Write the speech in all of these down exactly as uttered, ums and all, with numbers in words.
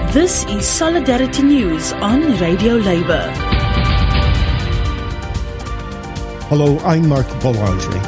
This is Solidarity News on Radio Labour. Hello, I'm Mark Boulanger.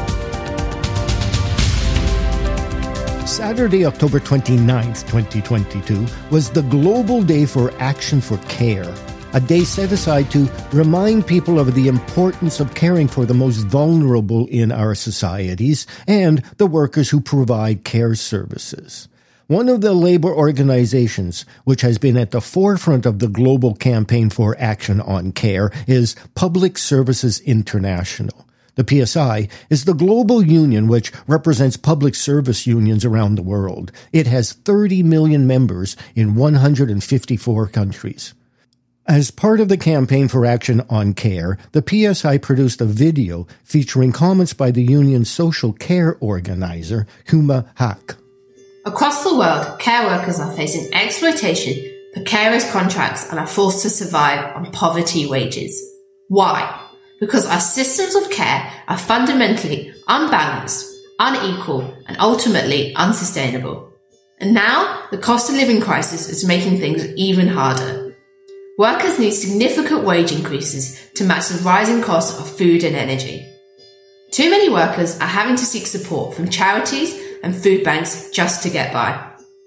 Saturday, October twenty-ninth, twenty twenty-two, was the Global Day for Action for Care, a day set aside to remind people of the importance of caring for the most vulnerable in our societies and the workers who provide care services. One of the labor organizations which has been at the forefront of the global campaign for action on care is Public Services International. The P S I is the global union which represents public service unions around the world. It has thirty million members in one hundred fifty-four countries. As part of the campaign for action on care, the P S I produced a video featuring comments by the union's social care organizer, Huma Haq. Across the world, care workers are facing exploitation, precarious contracts, and are forced to survive on poverty wages. Why? Because our systems of care are fundamentally unbalanced, unequal, and ultimately unsustainable. And now, the cost of living crisis is making things even harder. Workers need significant wage increases to match the rising cost of food and energy. Too many workers are having to seek support from charities and food banks just to get by.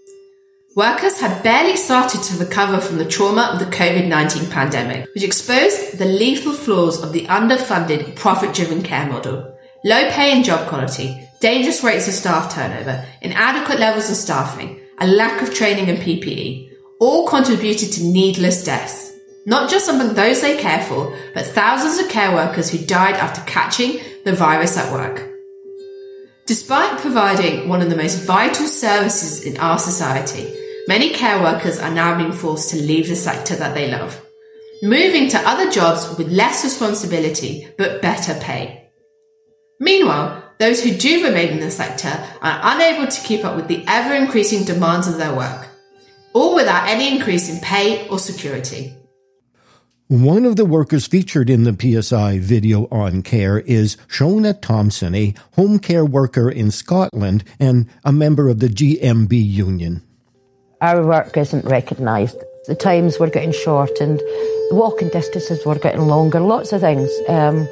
Workers had barely started to recover from the trauma of the covid nineteen pandemic, which exposed the lethal flaws of the underfunded, profit-driven care model. Low pay and job quality, dangerous rates of staff turnover, inadequate levels of staffing, a lack of training and P P E, all contributed to needless deaths. Not just among those they care for, but thousands of care workers who died after catching the virus at work. Despite providing one of the most vital services in our society, many care workers are now being forced to leave the sector that they love, moving to other jobs with less responsibility but better pay. Meanwhile, those who do remain in the sector are unable to keep up with the ever-increasing demands of their work, all without any increase in pay or security. One of the workers featured in the P S I video on care is Shona Thompson, a home care worker in Scotland and a member of the G M B union. Our work isn't recognised. The times were getting short and the walking distances were getting longer, lots of things. Um,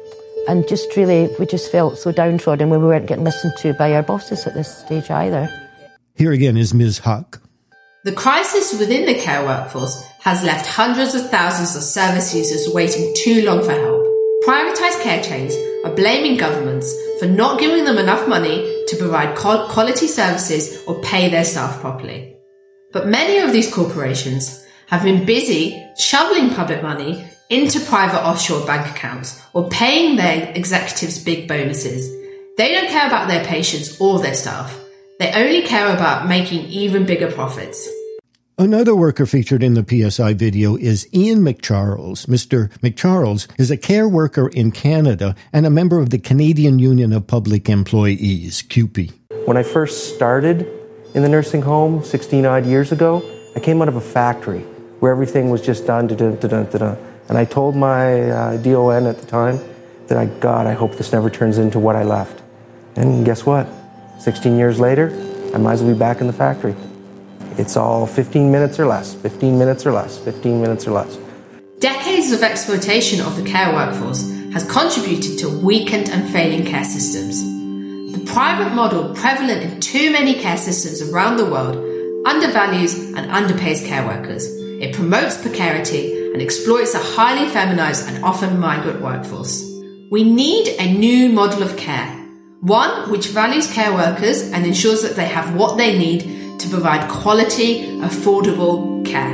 and just really, we just felt so downtrodden when we weren't getting listened to by our bosses at this stage either. Here again is Miz Huck. The crisis within the care workforce has left hundreds of thousands of service users waiting too long for help. Privatised care chains are blaming governments for not giving them enough money to provide quality services or pay their staff properly. But many of these corporations have been busy shoveling public money into private offshore bank accounts or paying their executives big bonuses. They don't care about their patients or their staff. They only care about making even bigger profits. Another worker featured in the P S I video is Ian McCharles. Mister McCharles is a care worker in Canada and a member of the Canadian Union of Public Employees, C U P E. When I first started in the nursing home sixteen odd years ago, I came out of a factory where everything was just done, da-da, da-da, da-da. And I told my uh, D O N at the time that, I, God, I hope this never turns into what I left. And guess what? sixteen years later, I might as well be back in the factory. It's all fifteen minutes or less, fifteen minutes or less, fifteen minutes or less. Decades of exploitation of the care workforce has contributed to weakened and failing care systems. The private model prevalent in too many care systems around the world undervalues and underpays care workers. It promotes precarity and exploits a highly feminized and often migrant workforce. We need a new model of care. One which values care workers and ensures that they have what they need to provide quality, affordable care.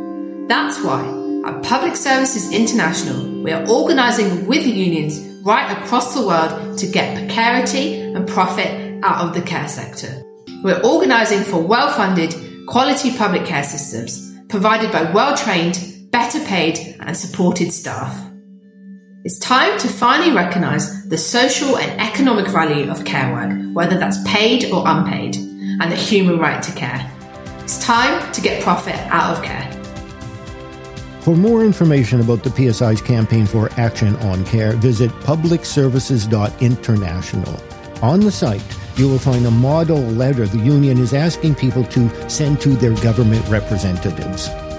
That's why at Public Services International, we are organising with unions right across the world to get precarity and profit out of the care sector. We're organising for well-funded, quality public care systems provided by well-trained, better paid and supported staff. It's time to finally recognise the social and economic value of care work, whether that's paid or unpaid, and the human right to care. It's time to get profit out of care. For more information about the P S I's campaign for action on care, visit public services dot international. On the site, you will find a model letter the union is asking people to send to their government representatives.